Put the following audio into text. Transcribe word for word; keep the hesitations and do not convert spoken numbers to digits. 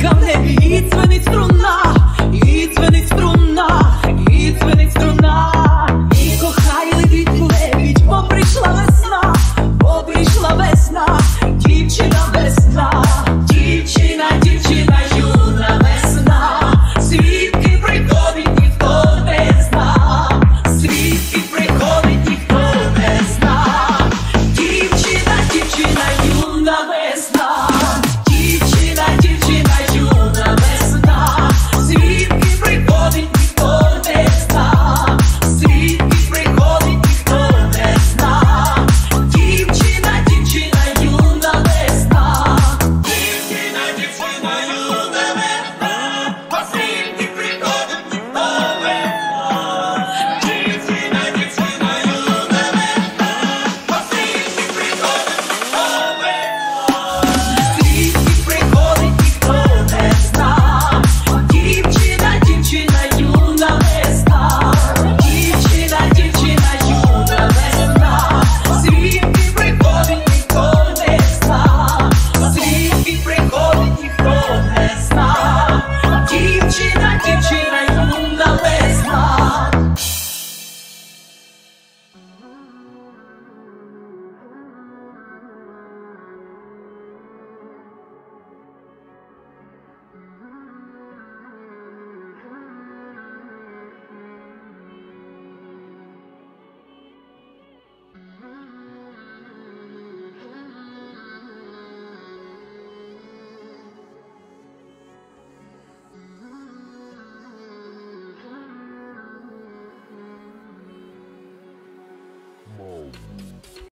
зірка в небі, і дзвенить струна, і дзвенить струна, і дзвенить струна. І кохай летить лебідь, бо прийшла весна, бо прийшла весна, дівчина весна, дівчина, дівчина, юна весна. Звідки приходить, ніхто не зна, звідки приходить, ніхто не зна. Дівчина, дівчина, юна весна, дівчина, дівчина, юна весна. Звідки приходить, ніхто не зна, звідки приходить, ніхто не зна. Дівчина, дівчина, юна весна, дівчина, дівчина, юна весна. Звідки приходить, ніхто не зна. Дівчина, дівчина, юна весна. Звідки приходить, ніхто не зна. Звідки приходить, ніхто не зна. Дівчина, дівчина, юна весна. Дівчина, дівчина, юна весна. Звідки приходить, ніхто не зна. Звідки приходить, ніхто не зна. Дівчина, дівчина, юна весна.